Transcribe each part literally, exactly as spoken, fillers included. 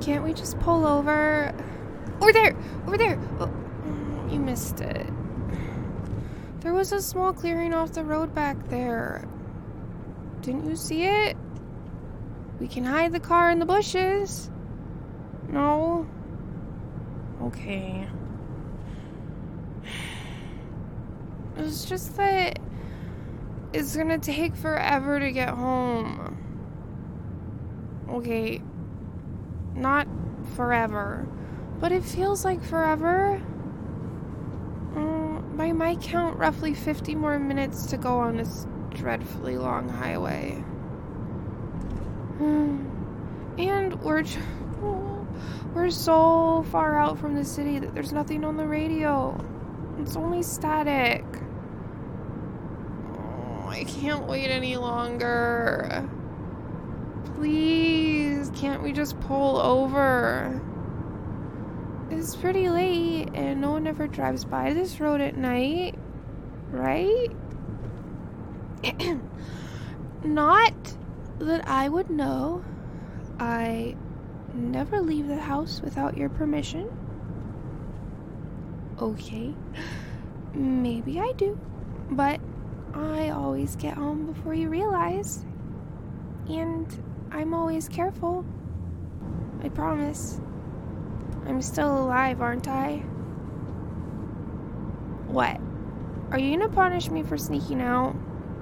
Can't we just pull over? Over there! Over there! Oh, you missed it. There was a small clearing off the road back there. Didn't you see it? We can hide the car in the bushes. No? Okay. It's just that it's gonna take forever to get home. Okay. Not forever. But it feels like forever. Um, by my count, roughly fifty more minutes to go on this dreadfully long highway. And we're we're so far out from the city that there's nothing on the radio. It's only static. Oh, I can't wait any longer. Please, can't we just pull over? It's pretty late and no one ever drives by this road at night, right? Not that I would know. I never leave the house without your permission. Okay, maybe I do, but I always get home before you realize, and I'm always careful. I promise. I'm still alive, aren't I? What? Are you gonna punish me for sneaking out?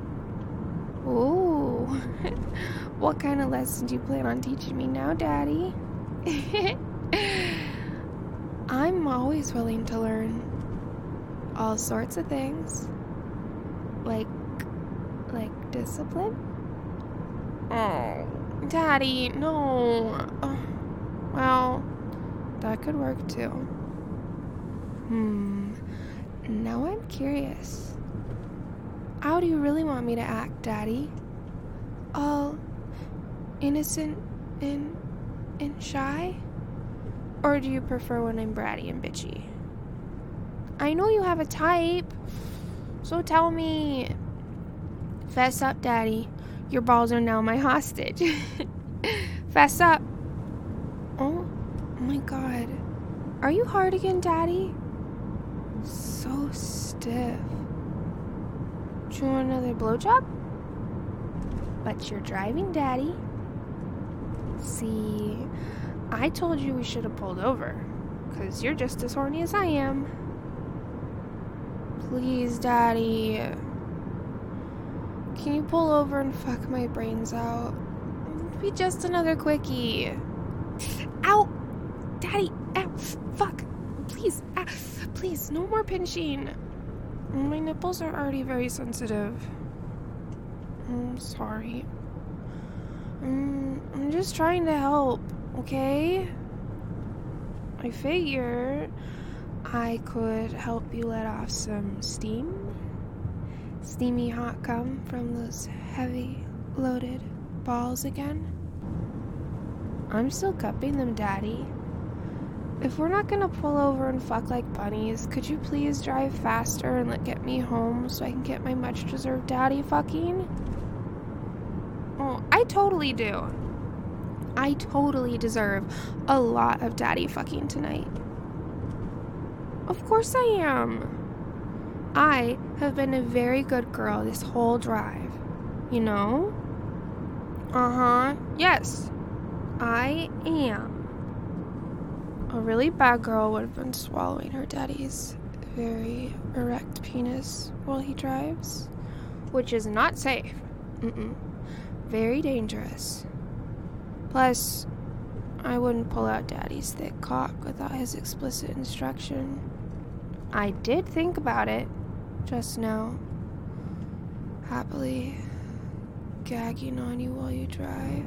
Ooh. What kind of lesson do you plan on teaching me now, Daddy? I'm always willing to learn all sorts of things. Like, like discipline? Oh, Daddy, no. Oh, well, that could work too. Hmm. Now I'm curious. How do you really want me to act, Daddy? All innocent and, and shy? Or do you prefer when I'm bratty and bitchy? I know you have a type, so tell me. Fess up, Daddy. Your balls are now my hostage. Fess up. Oh my God. Are you hard again, Daddy? So stiff. Do you want another blowjob? But you're driving, Daddy. See, I told you we should have pulled over, because you're just as horny as I am. Please, Daddy. Can you pull over and fuck my brains out? It'll be just another quickie. Ow! Daddy! Ow! Fuck! Please! Ah, please, no more pinching. My nipples are already very sensitive. I'm sorry. Um, I'm just trying to help, okay? I figure I could help you let off some steam. Steamy hot cum from those heavy, loaded balls again. I'm still cupping them, Daddy. If we're not gonna pull over and fuck like bunnies, could you please drive faster and let get me home so I can get my much-deserved daddy fucking? Oh, I totally do. I totally deserve a lot of daddy fucking tonight. Of course I am. I have been a very good girl this whole drive. You know? Uh-huh. Yes. I am. A really bad girl would have been swallowing her daddy's very erect penis while he drives, which is not safe. Mm-mm. Very dangerous. Plus, I wouldn't pull out Daddy's thick cock without his explicit instruction. I did think about it just now, happily gagging on you while you drive.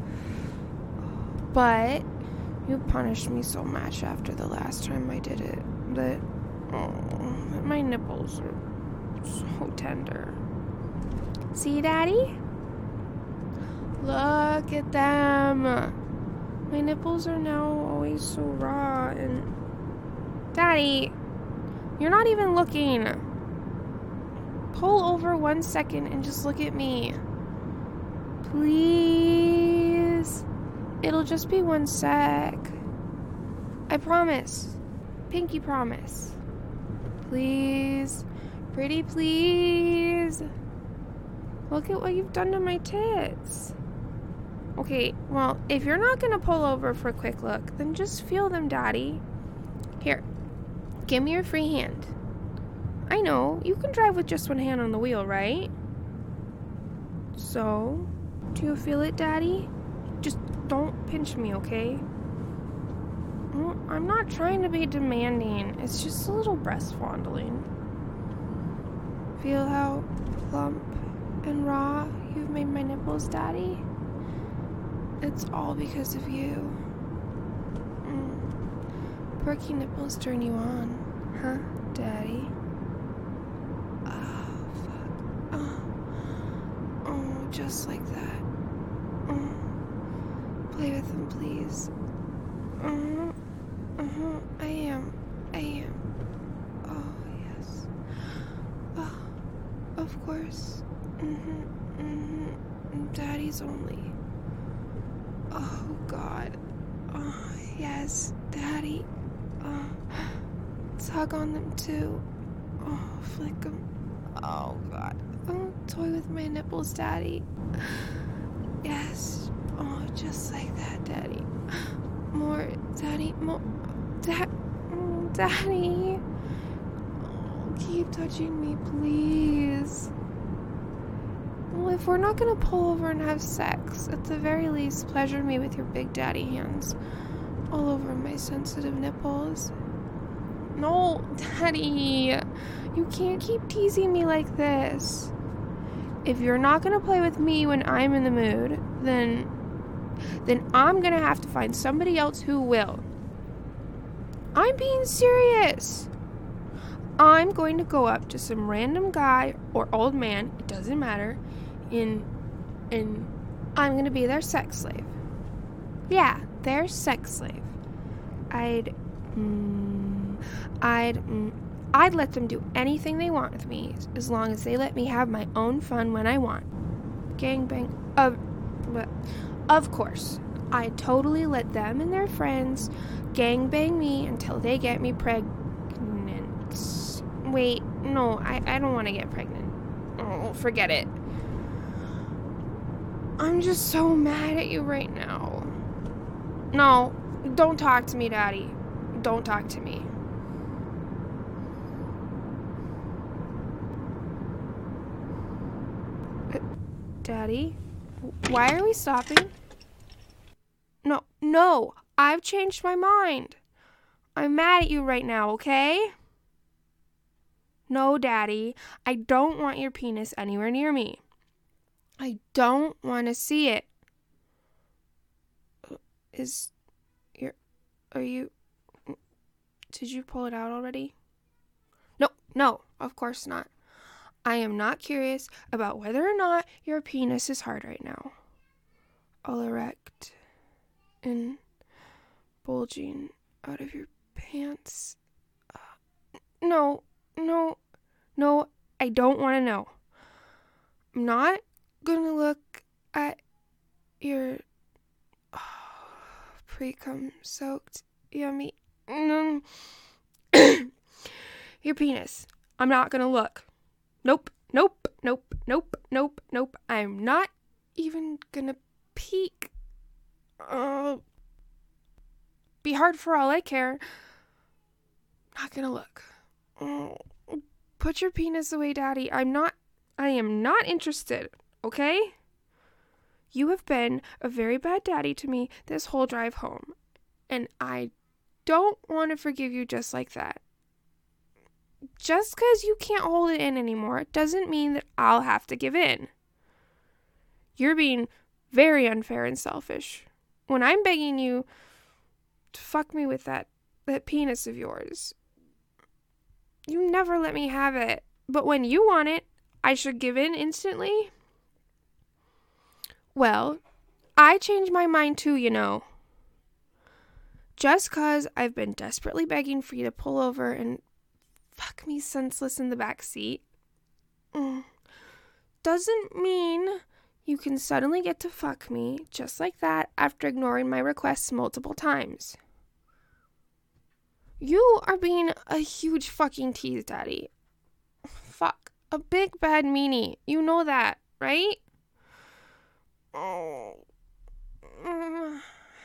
But you punished me so much after the last time I did it that, oh, that my nipples are so tender. See, Daddy? Look at them. My nipples are now always so raw and... Daddy, you're not even looking. Pull over one second and just look at me. Please. It'll just be one sec. I promise. Pinky promise. Please. Pretty please. Look at what you've done to my tits. Okay, well, if you're not gonna pull over for a quick look, then just feel them, Daddy. Here. Give me your free hand. I know, you can drive with just one hand on the wheel, right? So, do you feel it, Daddy? Just don't pinch me, okay? Well, I'm not trying to be demanding. It's just a little breast fondling. Feel how plump and raw you've made my nipples, Daddy? It's all because of you. Mm. Perky nipples turn you on, huh, Daddy? Oh, fuck. Oh, oh just like that. Oh. Play with them, please. Uh-huh. Uh-huh. I am. I am. Oh, yes. Oh, of course. Mm-hmm. Mm-hmm. Daddy's only. Oh, God. Oh, yes. Daddy. Oh, tug on them, too. Oh, flick them. Oh, God. Oh, toy with my nipples, Daddy. Yes. Oh, just like that, Daddy. More, Daddy. More. Dad. Oh, Daddy. Oh, keep touching me, please. Well, if we're not gonna pull over and have sex, at the very least, pleasure me with your big daddy hands all over my sensitive nipples. No, Daddy. You can't keep teasing me like this. If you're not gonna play with me when I'm in the mood, then then I'm gonna have to find somebody else who will. I'm being serious. I'm going to go up to some random guy or old man, it doesn't matter, and and I'm gonna be their sex slave. Yeah, their sex slave. I'd mm, I'd mm, I'd let them do anything they want with me, as long as they let me have my own fun when I want. Gangbang. Of, of course. I'd totally let them and their friends gangbang me until they get me pregnant. Wait, no, I, I don't want to get pregnant. Oh, forget it. I'm just so mad at you right now. No, don't talk to me, Daddy. Don't talk to me. Daddy? Why are we stopping? No, no, I've changed my mind. I'm mad at you right now, okay? No, Daddy, I don't want your penis anywhere near me. I don't want to see it. Is your, are you, did you pull it out already? No, no, of course not. I am not curious about whether or not your penis is hard right now. All erect and bulging out of your pants. Uh, no, no, no, I don't want to know. I'm not going to look at your oh, pre-cum soaked, yummy, mm, your penis. I'm not going to look. Nope, nope, nope, nope, nope, nope. I'm not even gonna peek. Uh, be hard for all I care. Not gonna look. Oh, put your penis away, Daddy. I'm not, I am not interested, okay? You have been a very bad daddy to me this whole drive home, and I don't want to forgive you just like that. Just because you can't hold it in anymore doesn't mean that I'll have to give in. You're being very unfair and selfish. When I'm begging you to fuck me with that, that penis of yours, you never let me have it. But when you want it, I should give in instantly? Well, I changed my mind too, you know. Just because I've been desperately begging for you to pull over and fuck me senseless in the back seat mm, doesn't mean You can suddenly get to fuck me, just like that, after ignoring my requests multiple times. You are being a huge fucking tease, Daddy. Fuck. A big bad meanie. You know that, right? Oh. Mm.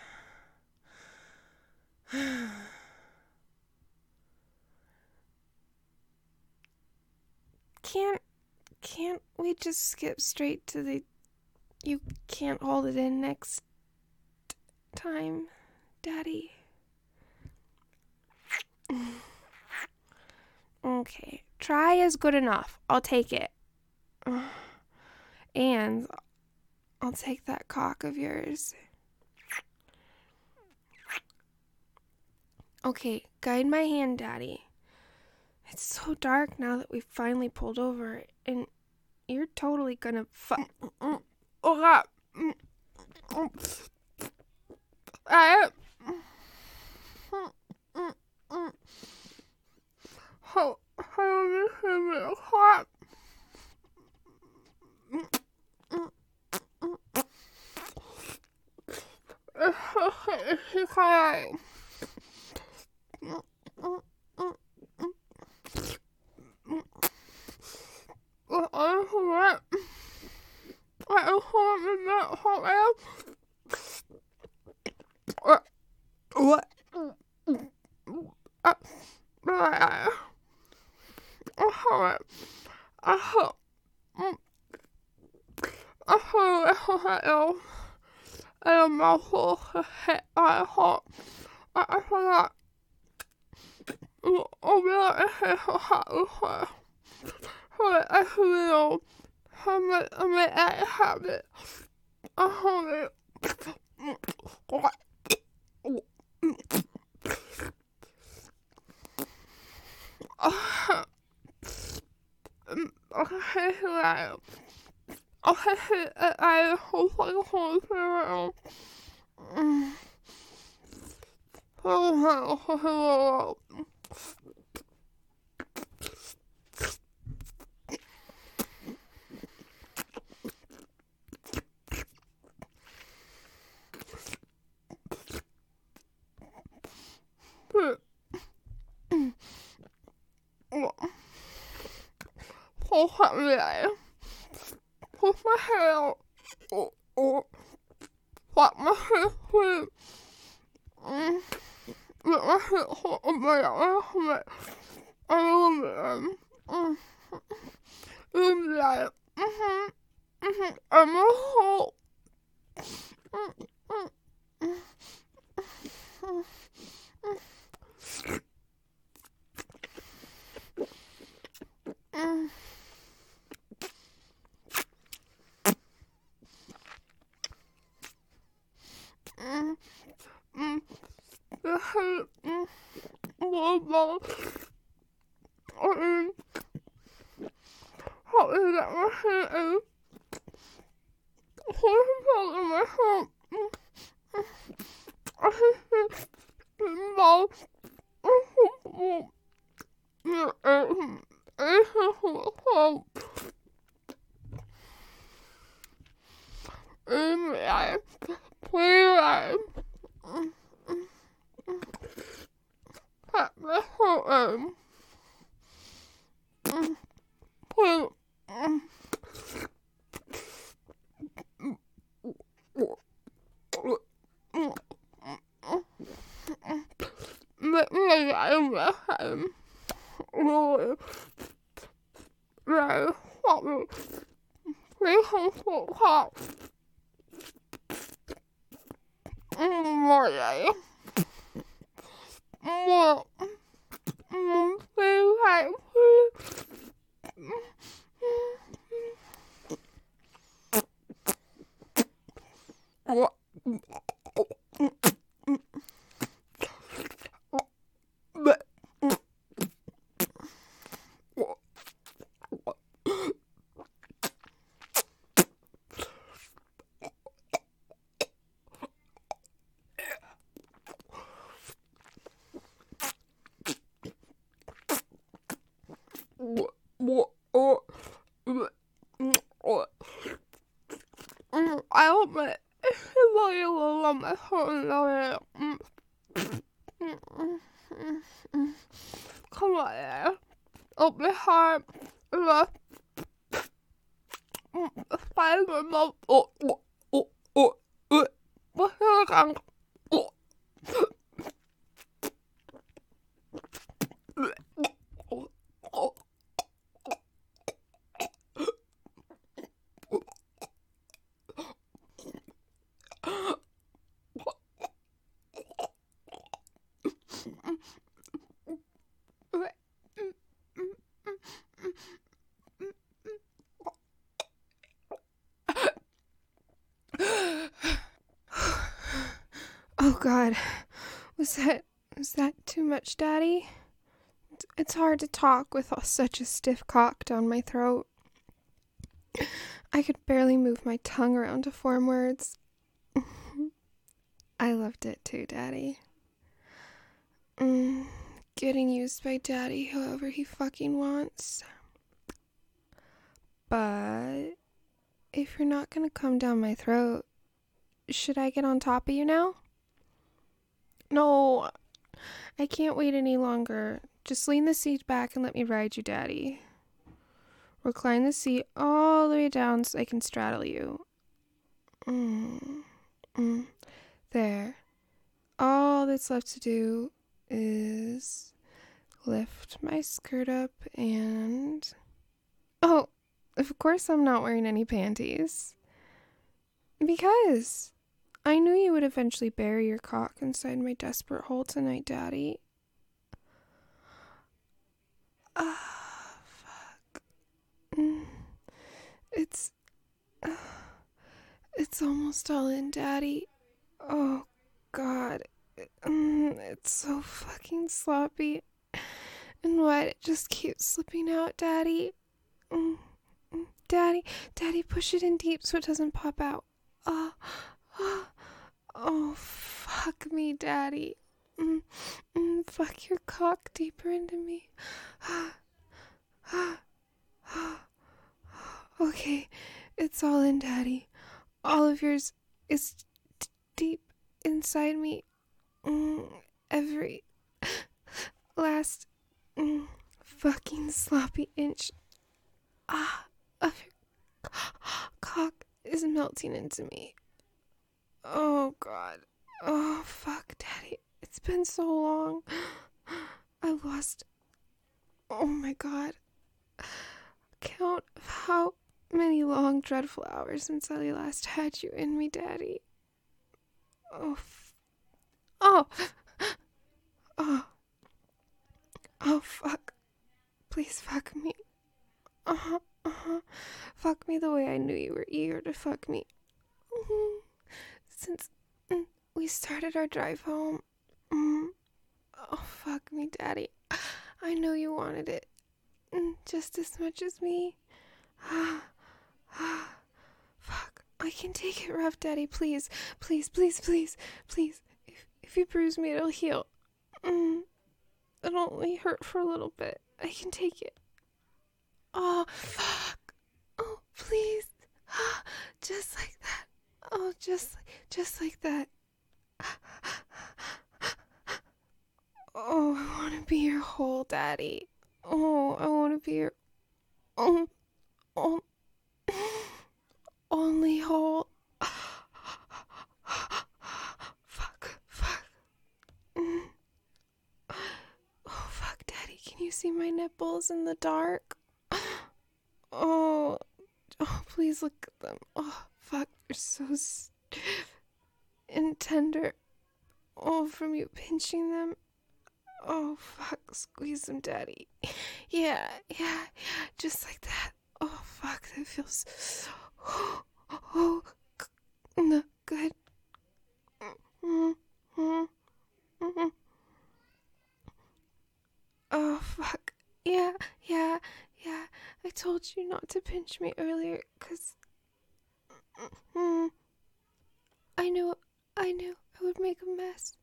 Can't, can't we just skip straight to the you can't hold it in next time, Daddy? Okay, try is good enough. I'll take it. And I'll take that cock of yours. Okay, guide my hand, Daddy. It's so dark now that we've finally pulled over, and you're totally gonna fu- Oh, God. I... How... How do you hot? It's hot. I hurt. I hurt in that hot. What? What? I hurt. I hurt. I hurt. I am mouthful hit I hot. I forgot. Oh, yeah, it's hot. I feel I'm like, I'm like, I have it. I have it. Okay, right. Okay, I hope I hold it. Oh, Pull my Pull my hair out. Oh, oh. Flap my hair clean. Let my hair hold on my arm. I love it. Mm. Mm. Like, mm-hmm. Mm-hmm. I'm a whole. Mm. Mm. Mm. Mm. Mm. Mm. Mm. The head. Mm. Blah, mm. How is that my head is? What is in my head? Mm. I think it's ball. Mm. Mm. Mm. Mm. In life, play life. At the home. Play. Let me live at home. Really. Right. What will. Play home for pop. More. More. Play life. What? Oh, my heart. Spider mouth. Oh, oh, oh, oh, oh. What the oh. Oh God, was that was that too much, Daddy? It's hard to talk with such a stiff cock down my throat. I could barely move my tongue around to form words. I loved it too, Daddy. Mm, getting used by Daddy however he fucking wants. But if you're not gonna come down my throat, should I get on top of you now? No, I can't wait any longer. Just lean the seat back and let me ride you, Daddy. Recline the seat all the way down so I can straddle you. Mm, mm, there. All that's left to do is lift my skirt up and... Oh, of course I'm not wearing any panties. Because I knew you would eventually bury your cock inside my desperate hole tonight, Daddy. Ah, fuck. Mm, it's... Uh, it's almost all in, Daddy. Oh, God. Mm, it's so fucking sloppy. And why it just keeps slipping out, Daddy? Mm, mm, Daddy, Daddy, push it in deep so it doesn't pop out. Oh, oh, oh fuck me, Daddy. Mm, mm, fuck your cock deeper into me. Okay, it's all in, Daddy. All of yours is d- deep inside me. Mm, every last mm, fucking sloppy inch ah, of your cock is melting into me. Oh, God. Oh, fuck, Daddy. It's been so long. I lost, oh my God, count of how many long, dreadful hours since I last had you in me, Daddy. Oh, f- oh, oh, oh, fuck. Please fuck me. Uh-huh, uh-huh. Fuck me the way I knew you were eager to fuck me. Mm-hmm. Since mm, we started our drive home. Mm. Oh, fuck me, Daddy. I know you wanted it mm, just as much as me. Fuck. I can take it rough, Daddy. Please, please, please, please, please. If, if you bruise me, it'll heal. Mm. It'll only hurt for a little bit. I can take it. Oh, fuck. Oh, please. Just like that. Oh, just, just like that. Oh, I want to be your whole Daddy. Oh, I want to be your oh, oh, only whole. Fuck, fuck. Mm. Oh, fuck, Daddy. Can you see my nipples in the dark? Oh, oh, please look at them. Oh, fuck, they're so stiff and tender. Oh, from you pinching them. Oh, fuck, squeeze them, Daddy. Yeah, yeah, yeah, just like that. Oh, fuck, that feels so, oh, oh no, good. Mm-hmm. Mm-hmm. Oh, fuck. Yeah, yeah, yeah. I told you not to pinch me earlier, because mm, I knew, I knew I would make a mess.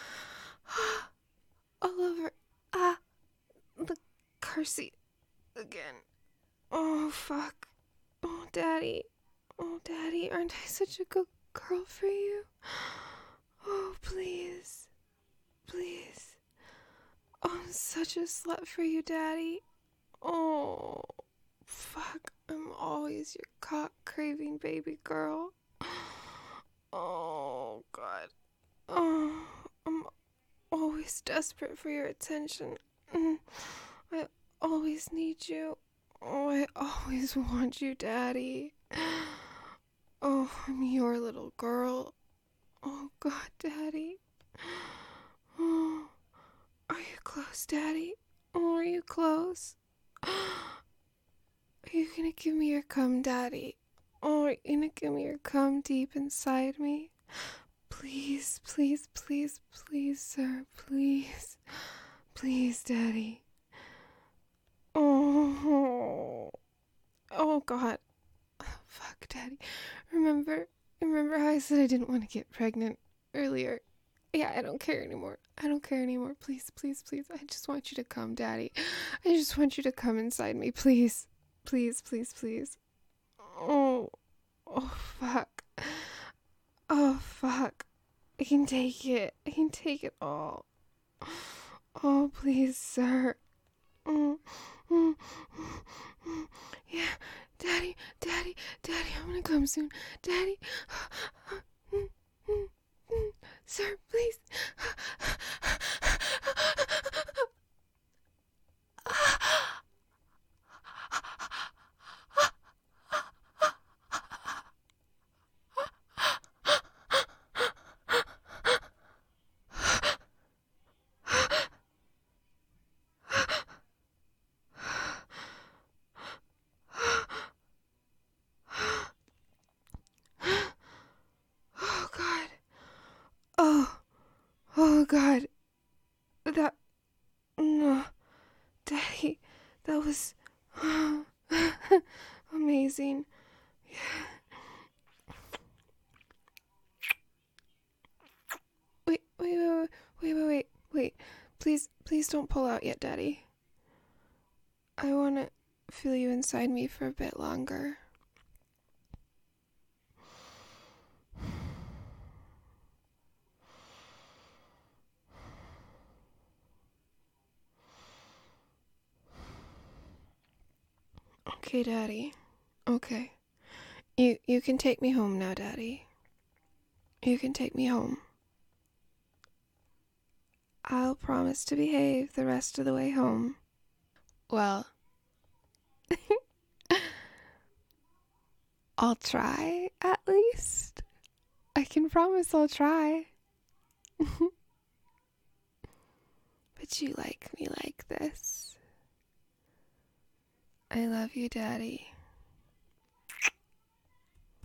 All over, ah, the car seat again. Oh, fuck. Oh, Daddy. Oh, Daddy, aren't I such a good girl for you? Oh, please. Please. Oh, I'm such a slut for you, Daddy. Oh, fuck. I'm always your cock-craving baby girl. Oh, God. Oh, I'm always desperate for your attention. I always need you. Oh, I always want you, Daddy. Oh, I'm your little girl. Oh, God, Daddy. Oh, are you close, Daddy? Oh, are you close? Are you gonna give me your cum, Daddy? Oh, are you gonna give me your cum deep inside me? Please, please, please, please, sir, please. Please, Daddy. Oh, oh, God. Fuck, Daddy. Remember, remember how I said I didn't want to get pregnant earlier? Yeah, I don't care anymore. I don't care anymore. Please, please, please. I just want you to come, Daddy. I just want you to come inside me, please. Please, please, please. Oh, oh, fuck. Oh, fuck. I can take it. I can take it all. Oh, please, sir. Mm, mm, mm, yeah, Daddy, Daddy, Daddy, I'm gonna come soon. Daddy. Mm, mm, mm. Sir, please. Oh, God. Oh, oh, God. That, no, Daddy, that was amazing. Wait, wait, wait, wait, wait, wait, wait. Please, please don't pull out yet, Daddy. I want to feel you inside me for a bit longer. Okay, Daddy. Okay. You you can take me home now, Daddy. You can take me home. I'll promise to behave the rest of the way home. Well, I'll try, at least. I can promise I'll try. But you like me like this. I love you, Daddy.